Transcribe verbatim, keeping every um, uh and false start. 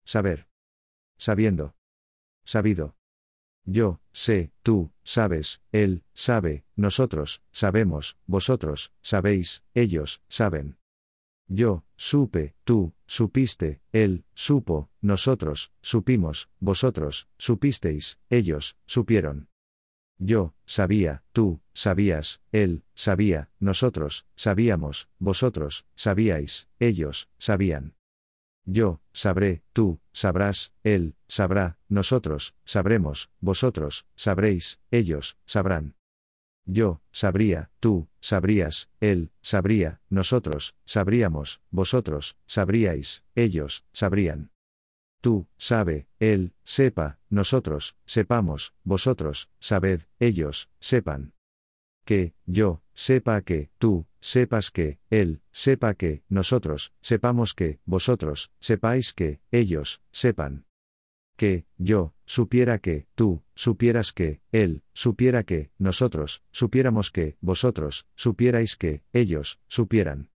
saber. Sabiendo. Sabido. Yo, sé, tú, sabes, él, sabe, nosotros, sabemos, vosotros, sabéis, ellos, saben. Yo, supe, tú, supiste, él, supo, nosotros, supimos, vosotros, supisteis, ellos, supieron. Yo, sabía, tú, sabías, él, sabía, nosotros, sabíamos, vosotros, sabíais, ellos, sabían. Yo, sabré, tú, sabrás, él, sabrá, nosotros, sabremos, vosotros, sabréis, ellos, sabrán. Yo, sabría, tú, sabrías, él, sabría, nosotros, sabríamos, vosotros, sabríais, ellos, sabrían. Tú, sabe, él, sepa, nosotros, sepamos, vosotros, sabed, ellos, sepan. Que, yo, sepa que, tú, sepas que, él, sepa que, nosotros, sepamos que, vosotros, sepáis que, ellos, sepan. Que, yo, supiera que, tú, supieras que, él, supiera que, nosotros, supiéramos que, vosotros, supierais que, ellos, supieran.